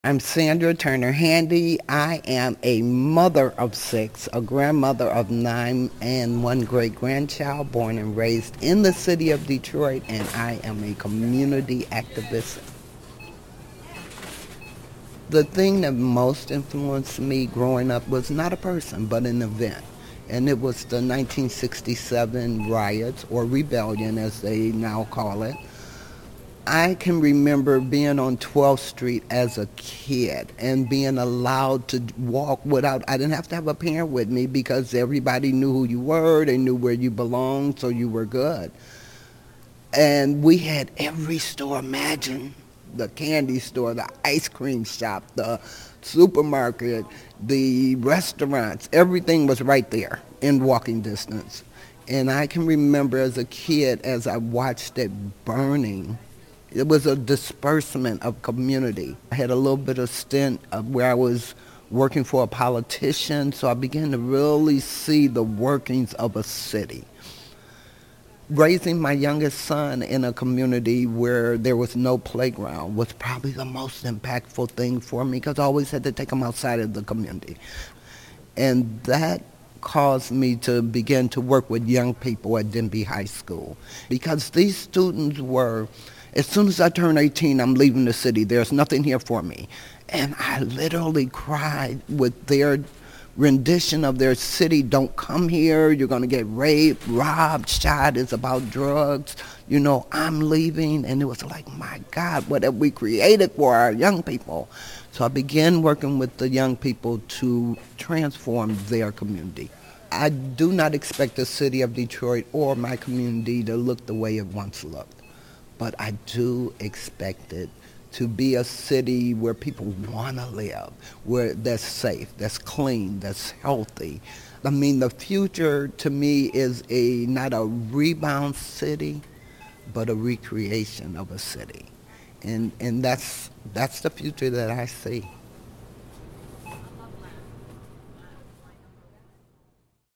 I'm Sandra Turner Handy. I am a mother of six, a grandmother of nine, and one great grandchild born and raised in the city of Detroit, and I am a community activist. The thing that most influenced me growing up was not a person, but an event. And it was the 1967 riots, or rebellion as they now call it. I can remember being on 12th Street as a kid and being allowed to walk without, I didn't have to have a parent with me because everybody knew who you were, they knew where you belonged, so you were good. And we had every store imagined, the candy store, the ice cream shop, the supermarket, the restaurants, everything was right there in walking distance. And I can remember as a kid as I watched it burning, it was a disbursement of community. I had a little bit of stint of where I was working for a politician, so I began to really see the workings of a city. Raising my youngest son in a community where there was no playground was probably the most impactful thing for me because I always had to take him outside of the community. And that caused me to begin to work with young people at Denby High School because these students were, as soon as I turn 18, I'm leaving the city. There's nothing here for me. And I literally cried with their rendition of their city. Don't come here. You're going to get raped, robbed, shot. It's about drugs. You know, I'm leaving. And it was like, my God, what have we created for our young people? So I began working with the young people to transform their community. I do not expect the city of Detroit or my community to look the way it once looked, but I do expect it to be a city where people want to live, where that's safe, that's clean, that's healthy. I mean, the future to me is a not a rebound city, but a recreation of a city, and that's the future that I see.